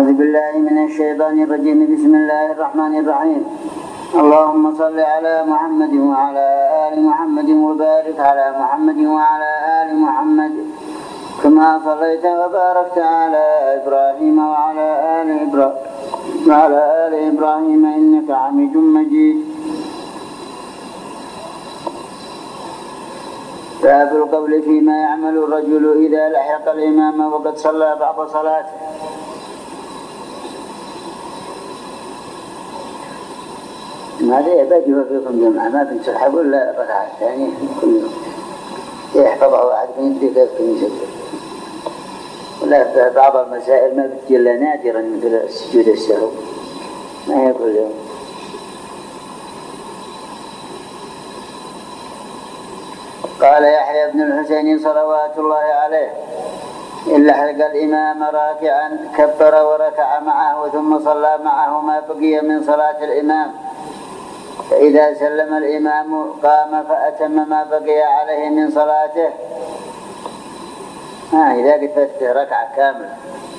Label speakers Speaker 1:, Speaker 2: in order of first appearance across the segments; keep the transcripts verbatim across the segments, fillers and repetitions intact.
Speaker 1: أعوذ بالله من الشيطان الرجيم. بسم الله الرحمن الرحيم. اللهم صل على محمد وعلى آل محمد وبارك على محمد وعلى آل محمد كما صليت وباركت على إبراهيم وعلى آل إبراهيم وعلى آل إبراهيم إنك حميد مجيد. باب القول فيما يعمل الرجل إذا لحق الإمام وقد صلى بعض صلاته. هذا يبدو فيكم جماعة ما بنسحب ولا ركعة ثانية كل يوم يحفظها واحد من يدري كيف يسجد. ولا بعض المسائل ما بتجي إلا نادرا مثل السجود السهو ما هي كل يوم. قال يحيى بن الحسين صلوات الله عليه: إن لحق الإمام راكعا كبر وركع معه ثم صلى معه ما بقي من صلاة الإمام، فإذا سلم الإمام قام فأتم ما بقي عليه من صلاته. ها إذا قد فاتت ركعة كاملة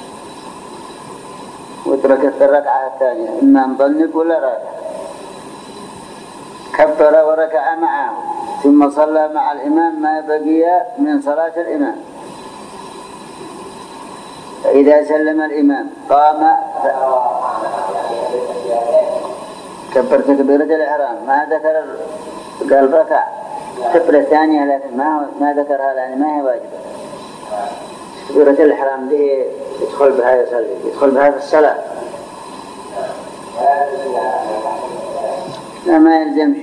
Speaker 1: وتركت الركعة الثانية إما مضنك ولا راكع، كبر وركع معه ثم صلى مع الإمام ما بقي من صلاة الإمام، فإذا سلم الإمام قام كبر تكبيرة الإحرام. ما ذكر قال ركع كبرة ثانية لكن ما ما ذكرها لأن ما هي واجبة. تكبيرة الإحرام دي يدخل بها يصلي يدخل بها في الصلاة لا ما يلزمش.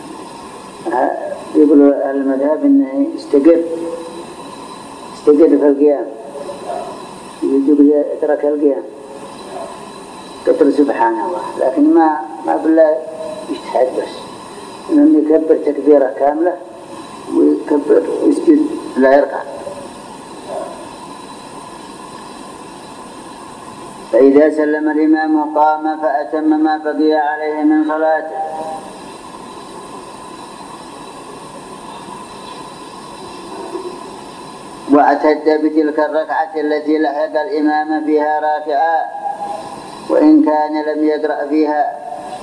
Speaker 1: يقولوا أهل المذهب إنه يستقر يستقر في القيام يجب يترك القيام كتر سبحان الله، لكن ما ما بالله يجتهد بس إنه يكبر تكبيرة كاملة ويكبر يسجد لا يركع. فإذا سلم الإمام قام فأتم ما بقي عليه من صلاته. واعتد بتلك الركعة التي لحق الإمام فيها راكعا وإن كان لم يقرأ فيها.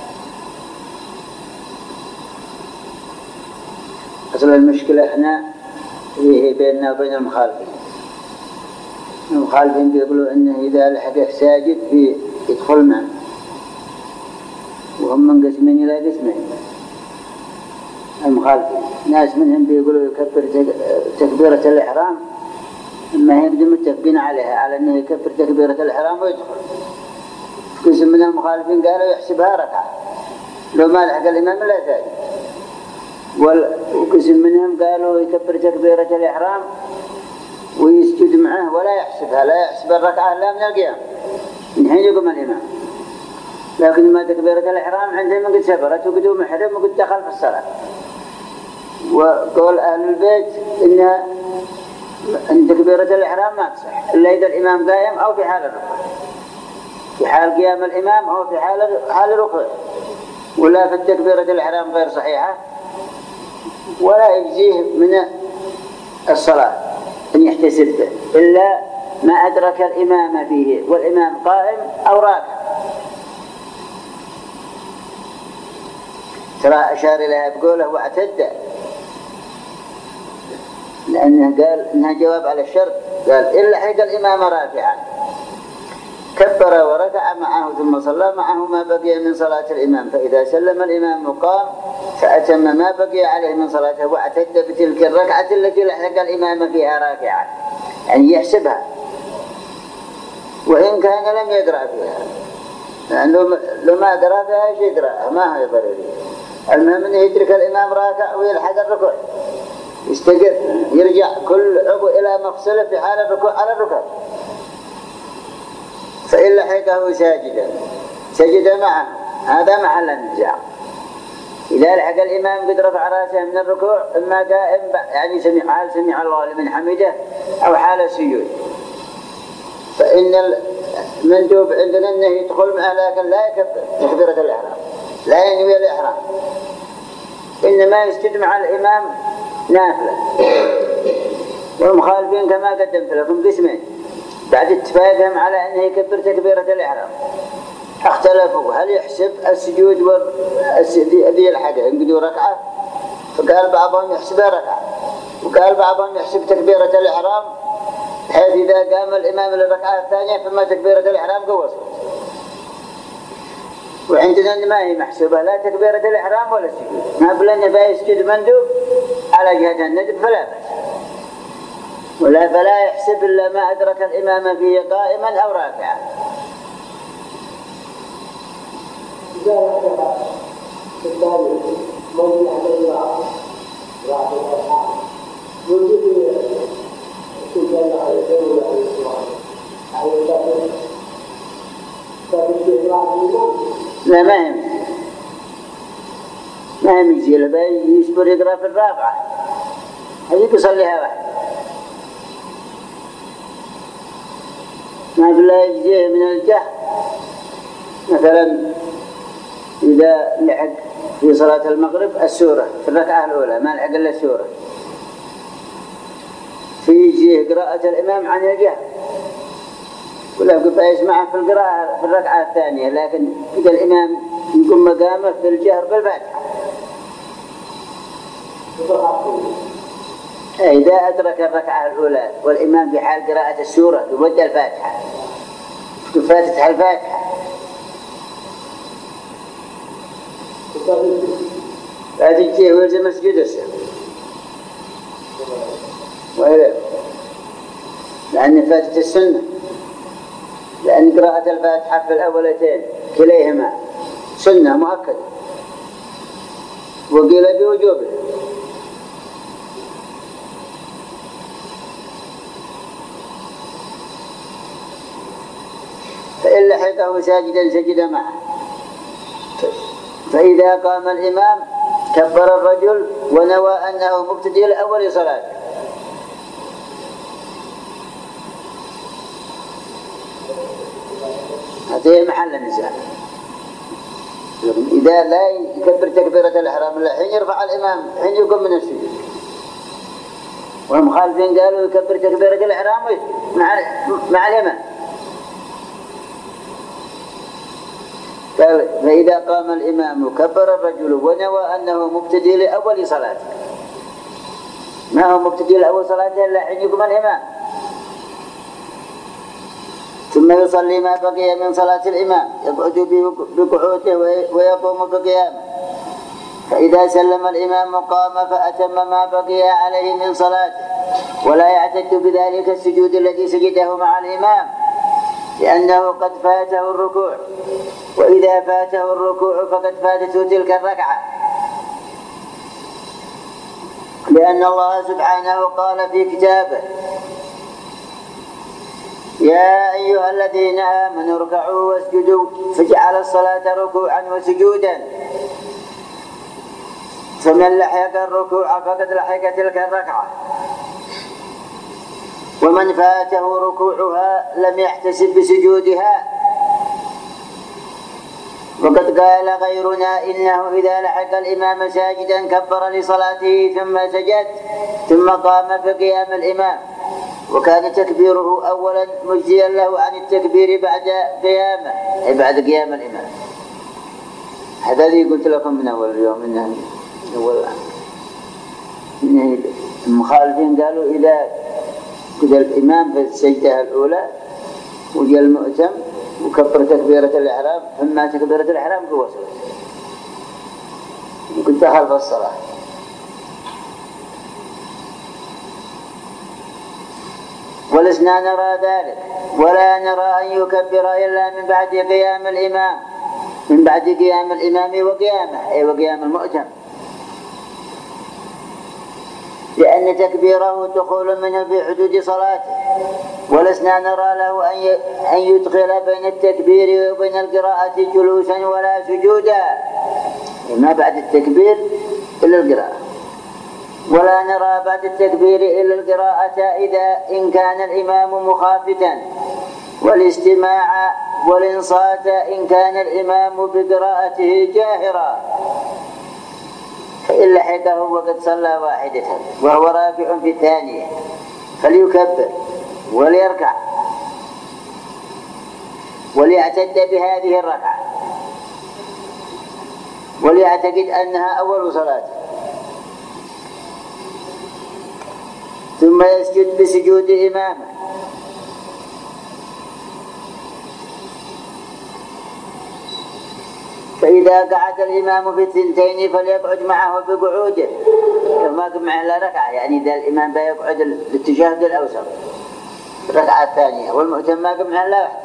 Speaker 1: أصل المشكلة إحنا فيه بيننا وبين المخالفين. المخالفين بيقولوا إنه إذا لحقه ساجد في يدخل معه، وهم من قسمين إلى قسمين. المخالفين ناس منهم بيقولوا يكبر تكبيرة الإحرام ما هي بدهم متفقين عليها على أنه يكبر تكبيرة الإحرام ويدخل. قسم من المخالفين قالوا يحسبها ركعة لو ما لحق الإمام لا ساجد، وقسم منهم قالوا يكبر تكبيرة الإحرام ويسجد معه ولا يحسبها لا يحسب الركعة لا من القيام من حين يقوم الإمام. لكن ما تكبيرة الإحرام عندهم قد سبرت وقدوا محرم وقد دخل في الصلاة. وقول أهل البيت إن أن تكبيرة الإحرام ما تصح إلا إذا الإمام قائم أو في حال الركوع، في حال قيام الإمام أو في حال حال الركوع، ولا في تكبيرة الإحرام غير صحيحة ولا يجزيه من الصلاة أن يحتسب به إلا ما أدرك الإمام فيه والإمام قائم أو راكع. ترى أشار إليها بقوله واعتد، لأنه قال إنها جواب على الشرط. قال إن لحق الإمام راكعا كبر وركع معه ثم صلى معه ما بقي من صلاة الإمام، فإذا سلم الإمام قام فأتم ما بقي عليه من صلاته واعتد بتلك الركعة التي لحق الإمام فيها راكعا، يعني يحسبها وإن كان لم يقرأ فيها، لأنه لو ما قرأ فيها ايش يقرأ ما هي ضروري. المهم أنه يترك الإمام راكع ويلحق الركوع يستقر يرجع كل عضو إلى مفصله في حال الركوع على الركوع. فإن لحقه ساجدا سجد معه، هذا محل النزاع. إذا لحق الإمام قد رفع رأسه من الركوع إما قائم يعني سمع حال سمع الله لمن حمده أو حال السجود، فإن المندوب عندنا أنه يدخل معه لكن لا يكبر تكبيرة الإحرام لا ينوي الإحرام، إنما يسجد مع الإمام نافلة. والمخالفين كما قدمت لكم قسمين، بعد اتفاقهم على أنه يكبر تكبيرة الإحرام اختلفوا هل يحسب السجود وذي الحاجة ينقدوا ركعة، فقال بعضهم يحسبها ركعة، وقال بعضهم يحسب تكبيرة الإحرام بحيث إذا قام الإمام للركعة الثانية فما تكبيرة الإحرام قوصت. وعندنا ما هي محسوبة لا تكبيرة الإحرام ولا السجود، ما بلنا فيها يسجد مندوب على جهة الندب فلا بأس، ولا فلا يحسب إلا ما أدرك الإمام فيه قائما أو راكعا. لا ما هم ما هم يجي له يصبر يقرأ في الرابعة هذيك يصليها واحد، ما بلا يجيه من الجهل مثلا إذا لحق في صلاة المغرب السورة في الركعة الأولى ما لحق إلا السورة فيجيه قراءة الإمام عن الجهل ولا يبقى يسمعها في القراءة في الركعة الثانية، لكن إذا الإمام يقوم مقامه في الجهر بالفاتحة إذا أدرك الركعة الأولى والإمام في حال قراءة السورة يبدأ الفاتحة فاتحة الفاتحة لا تجيه ويلزم مسجد السر وإليه لأن فاتت السنة، لأن قراءة الفاتحة في الأولتين كليهما سنة مؤكدة وقيل بوجوبها. فإن لحقه ساجدا سجد معه، فإذا قام الإمام كبر الرجل ونوى أنه مبتدئ لأول صلاته، هذا محل النزاع. إذا لا يكبر تكبيرة الإحرام حين يرفع الإمام حين يقوم من السجود، والمخالفين قالوا يكبر تكبيرة الإحرام ويسجد مع مع الإمام. قال فإذا قام الإمام كبر الرجل ونوى أنه مبتدئ لأول صلاته، ما هو مبتدئ لأول صلاته إلا حين يقوم الإمام، ثم يصلي ما بقي من صلاة الإمام يقعد بقعوده ويقوم بقيامه، فإذا سلم الإمام قام فأتم ما بقي عليه من صلاته، ولا يعتد بذلك السجود الذي سجده مع الإمام لأنه قد فاته الركوع، وإذا فاته الركوع فقد فاتته تلك الركعة، لأن الله سبحانه قال في كتابه يا أيها الذين آمنوا اركعوا واسجدوا فجعل الصلاة ركوعا وسجودا، فمن لحق الركوع فقد لحق تلك الركعة، ومن فاته ركوعها لم يحتسب بسجودها. وقد قال غيرنا إنه إذا لحق الإمام ساجدا كبر لصلاته ثم سجد ثم قام في قيام الإمام، وكان تكبيره أولا مجزيا له عن التكبير بعد قيامه أي بعد قيام الإمام. هذا الذي قلت لكم من أول اليوم إنه أول المخالفين قالوا إذا كذا الإمام في السجدة الأولى وجاء المؤتم وكبر تكبيرة الإحرام فما تكبيرة الإحرام قوة وكنت خلف الصلاة. ولسنا نرى ذلك ولا نرى أن يكبر إلا من بعد قيام الإمام من بعد قيام الإمام وقيامه أي وقيام المؤتم، لأن تكبيره دخول منه في حدود صلاته، ولسنا نرى له أن يدخل بين التكبير وبين القراءة جلوسا ولا سجودا، ما بعد التكبير إلا القراءة، ولا نرى بعد التكبير إلا القراءة إذا إن كان الإمام مخافتا، والاستماع والإنصات إن كان الإمام بقراءته جاهرا، فإن لحقه وقد صلى واحدة وهو راكع في الثانية فليكبر وليركع وليعتد بهذه الركعة وليعتقد أنها أول صلاة، ثم يسجد بسجود إمامه، فإذا قعد الإمام في الثنتين فليقعد معه بقعوده، ما قم معه إلا ركعة، يعني إذا الإمام بيقعد للتشهد الأوسط الركعة الثانية والمؤتم ما قم معه إلا واحدة،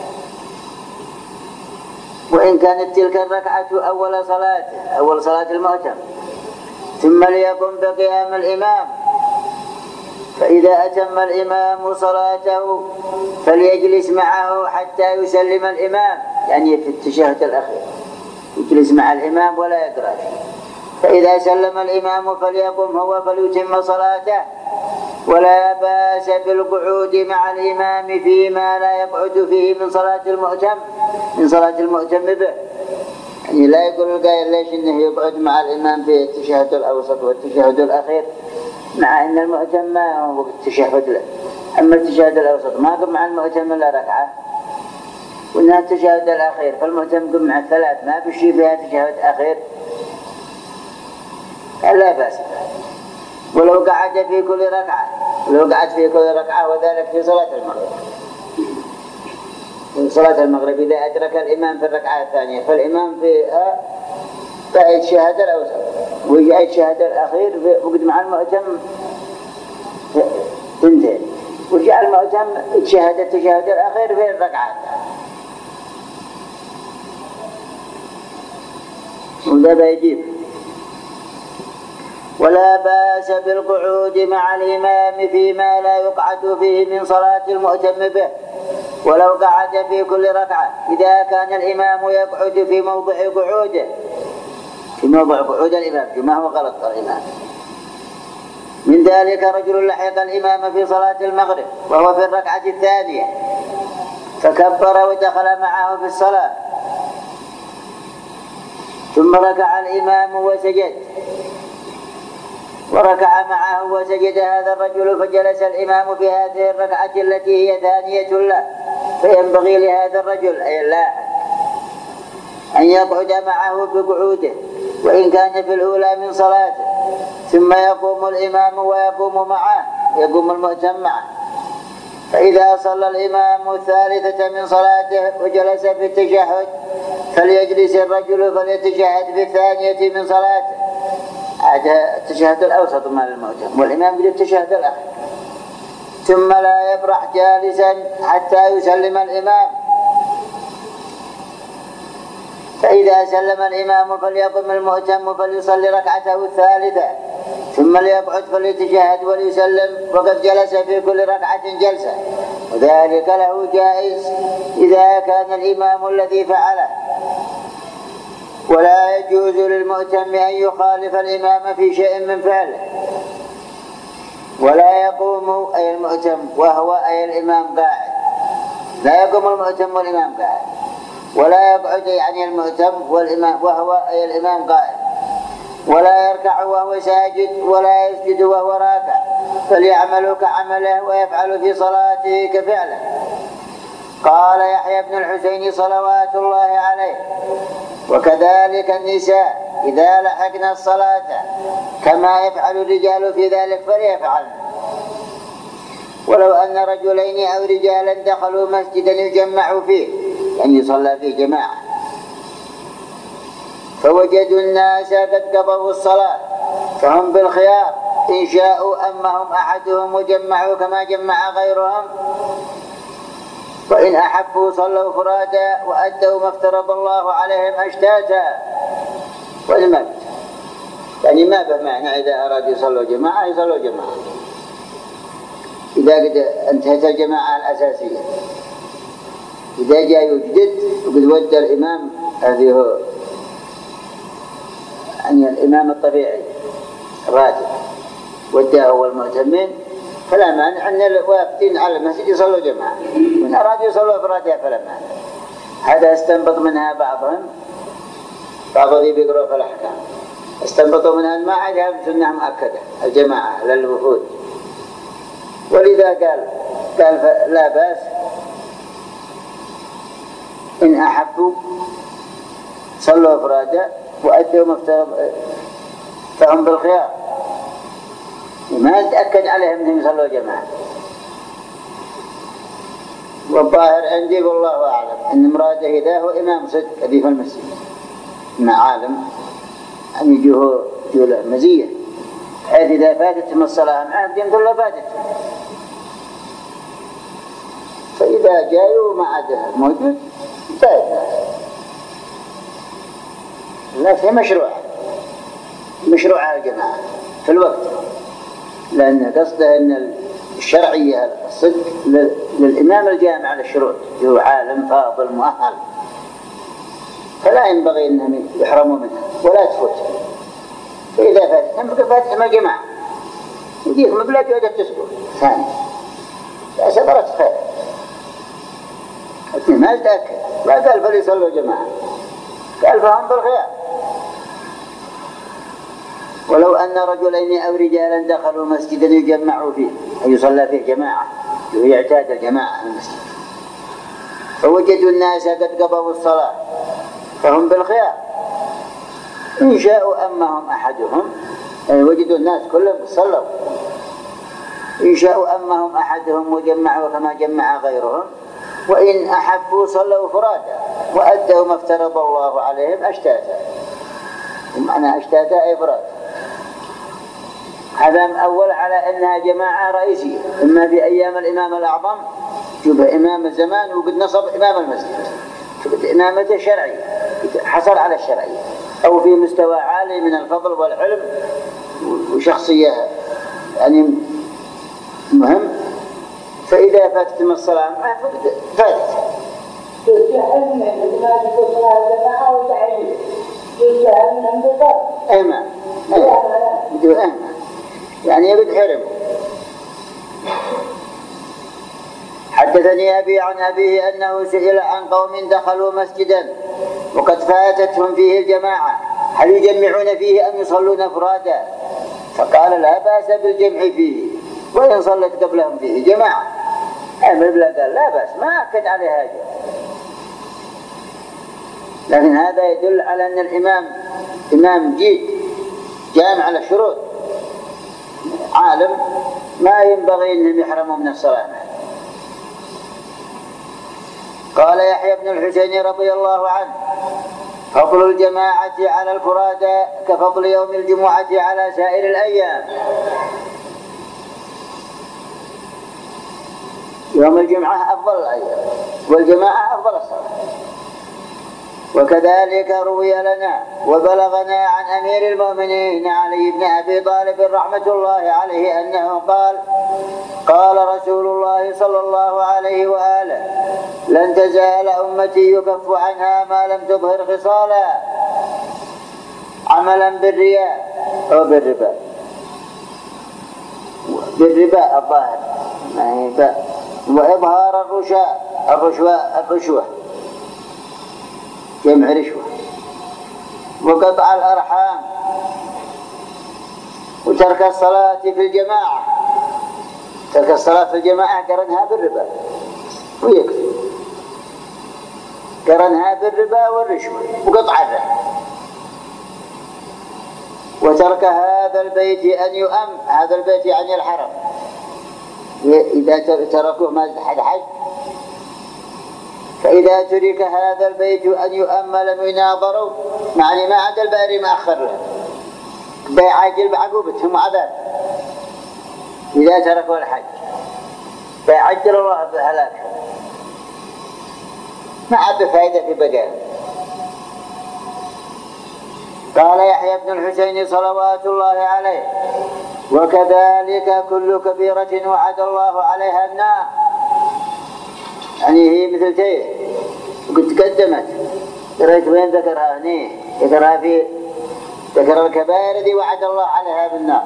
Speaker 1: وإن كانت تلك الركعة أول صلاته أول صلاة المؤتم، ثم ليقم بقيام الإمام، فإذا أتم الإمام صلاته فليجلس معه حتى يسلم الإمام، يعني في التشهد الأخير يجلس مع الإمام ولا يقرأ فيه، فإذا سلم الإمام فليقم هو فليتم صلاته، ولا بأس بالقعود مع الإمام فيما لا يقعد فيه من صلاة المؤتم من صلاة المؤتم به، يعني لا يقول القائل ليش إنه يقعد مع الإمام في التشهد الأوسط والتشهد الأخير مع أن المؤتم ما هو التشهد له، أما التشهد الأوسط ما قم مع المؤتم إلا ركعة، وإنها التشهد الأخير فالمؤتم قم مع الثلاث ما بشي فيها تشهد أخير لا بأس، ولو قعد في كل ركعة ولو قعد في كل ركعة وذلك في صلاة المغرب في صلاة المغرب إذا أدرك الإمام في الركعة الثانية فالإمام في قاعد الشهادة الأوسط ويجي الشهادة الأخير وقد مع المؤتم تنتهي، وجاء المؤتم الشهادة التشهد الأخير في الركعة وده بيجيب. ولا بأس بالقعود مع الإمام فيما لا يقعد فيه من صلاة المؤتم به، ولو قعد في كل ركعة إذا كان الإمام يقعد في موضع قعوده في موضع قعود الإمام ما هو غلط الإمام. من ذلك رجل لحق الإمام في صلاة المغرب وهو في الركعة الثانية فكبر ودخل معه في الصلاة، ثم ركع الإمام وسجد وركع معه وسجد هذا الرجل، فجلس الإمام في هذه الركعة التي هي ثانية له، فينبغي لهذا الرجل أي اللاحق أن يقعد معه بقعوده وإن كان في الأولى من صلاته، ثم يقوم الإمام ويقوم معه يقوم المؤتم معه، فإذا صلى الإمام الثالثة من صلاته وجلس في التشهد فليجلس الرجل فليتشهد في الثانية من صلاته، هذا التشهد الأوسط مع المؤتم والإمام يقول التشهد الأخير، ثم لا يبرح جالسا حتى يسلم الإمام، فإذا سلم الإمام فليقم المؤتم فليصلي ركعته الثالثة، ثم ليقعد فليتشهد وليسلم وقد جلس في كل ركعة جلسة، وذلك له جائز إذا كان الإمام الذي فعله. ولا يجوز للمؤتم أن يخالف الإمام في شيء من فعله، ولا يقوم أي المؤتم وهو أي الإمام قاعد، لا يقوم المؤتم والإمام قاعد، ولا يقعد يعني المؤتم والإمام وهو أي الإمام قاعد، ولا يركع وهو ساجد ولا يسجد وهو راكع، فليعمل كعمله ويفعل في صلاته كفعله. قال يحيى بن الحسين صلوات الله عليه: وكذلك النساء إذا لحقنا الصلاة كما يفعل الرجال في ذلك فليفعل. ولو أن رجلين أو رجالا دخلوا مسجدا يجمعوا فيه يعني يصلى فيه جماعة فوجدوا الناس قد قضوا الصلاة فهم بالخيار إن شاءوا أمهم أحدهم وجمعوا كما جمع غيرهم، وإن أحبوا صلوا فرادا وأدوا ما افترض الله عليهم أشتاتا. والمبت يعني ما بمعنى إذا أرادوا يصلوا جماعة يصلوا جماعة إذا قد انتهت الجماعة الأساسية، إذا جاء يجدد وقد ودى الإمام هذه هو يعني الإمام الطبيعي الراتب وداه والمؤتمين فلا مانع أن الوافدين على المسجد يصلوا جماعة، من أرادوا يصلوا أفرادها فلا مانع. هذا استنبط منها بعضهم بعض ذي بيقروا في الأحكام استنبطوا منها ما عادها سنة مؤكدة الجماعة للوفود، ولذا قال قال لا بأس إن أحبوا صلوا أفرادا وأدوا ما افترض فهم بالخيار، ما نتأكد عليهم أنهم يصلوا جماعة. والظاهر عندي والله أعلم أن مراده إذا هو إمام صدق أبي في المسجد مع عالم أن يجوه له مزية، حيث إذا فاتتهم الصلاة معه ينقل له فاتت، فإذا جاءوا ما عاد موجود فائدة. لكن مشروع مشروع الجماعة في الوقت، لأن قصده أن الشرعية الصدق للإمام الجامع على الشروط، هو عالم فاضل مؤهل، فلا ينبغي أنهم يحرموا منها ولا تفوت. فإذا فاتتهم فقد فاتتهم الجماعة، يجيك مبلغ جودة تسبق ثاني لا سبرت خير، لكن ما يتأكد. لا قال فليصلوا جماعة، قال فهم بالخيار. ولو أن رجلين أو رجالا دخلوا مسجدا يجمعوا فيه أي يصلى فيه جماعة ويعتاد الجماعة في المسجد، فوجدوا الناس قد قضوا الصلاة فهم بالخيار، إن شاءوا أمهم أحدهم، يعني وجدوا الناس كلهم صلوا، إن شاءوا أمهم أحدهم وجمعوا كما جمع غيرهم، وإن أحبوا صلوا فرادا وأدوا ما افترض الله عليهم أشتاتا. ومعنى أشتاتا أي فرادا. هذا أول على أنها جماعة رئيسية، إما في أيام الإمام الأعظم شبه إمام الزمان وقد نصب إمام المسجد، شبه إمامته شرعي حصل على الشرعية، أو في مستوى عالي من الفضل والعلم وشخصية يعني مهم، فإذا فاتتم الصلاة معه فاتت. أيما أيما يعني يبدو حرم. حدثني أبي عن أبيه أنه سئل عن قوم دخلوا مسجدا وقد فاتتهم فيه الجماعة هل يجمعون فيه أم يصلون فرادا؟ فقال لا بأس بالجمع فيه وإن صلت قبلهم فيه جماعة. أمر بلا قال لا بأس، ما أكد عليه هذا، لكن هذا يدل على أن الإمام إمام جيد جامع على الشروط عالم، ما ينبغي أنهم يحرموا من الصلاة. قال يحيى بن الحسين رضي الله عنه فضل الجماعة على الفرادى كفضل يوم الجمعة على سائر الأيام. يوم الجمعة أفضل الأيام والجماعة أفضل الصلاة. وكذلك روي لنا وبلغنا عن أمير المؤمنين علي بن أبي طالب رحمة الله عليه أنه قال قال رسول الله صلى الله عليه وآله لن تزال أمتي يكف عنها ما لم تظهر خصالا عملا بالرياء أو بالربا، بالربا الظاهر وإظهار الرشاء الرشوة الرشوة جمع رشوة، وقطع الأرحام، وترك الصلاة في الجماعة. ترك الصلاة في الجماعة قرنها بالربا ويكفي، قرنها بالربا والرشوة وقطع الرحم. وترك هذا البيت أن يؤم، هذا البيت يعني الحرم، إذا تركوه ما حد حج، فإذا ترك هذا البيت أن يؤم لم يناظروا، معني ما عاد الباري ما أخر له بيعجل بعقوبتهم عذاب إذا تركوا الحج، بيعجل الله بهلاكهم، ما عاد فائدة في بقاء. قال يحيى بن الحسين صلوات الله عليه وكذلك كل كبيرة وعد الله عليها النار، يعني هي مثل تيه وقد تقدمت رأيت وين ذكرها هنا، ذكرها في ذكر الكبائر دي وعد الله عليها بالنار،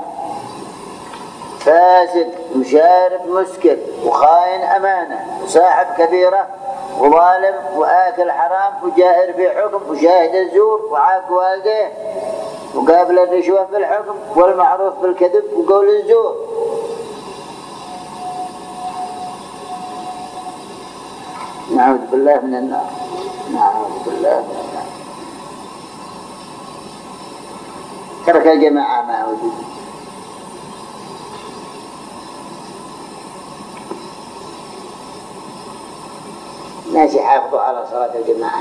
Speaker 1: فاسد وشارب مسكر وخائن أمانة وصاحب كبيرة وظالم وآكل حرام وجائر في حكم وشاهد الزور وعاق والديه وقابل الرشوة في الحكم والمعروف بالكذب وقول الزور. نعوذ بالله من النار، نعوذ بالله من النار. ترك الجماعة ما وجد. الناس يحافظوا على صلاة الجماعة،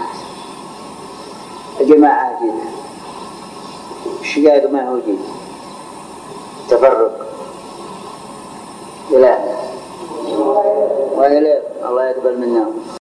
Speaker 1: الجماعة جيدة، الشقاق ما هو جيد، تفرق إلى وإليه الله يقبل منا.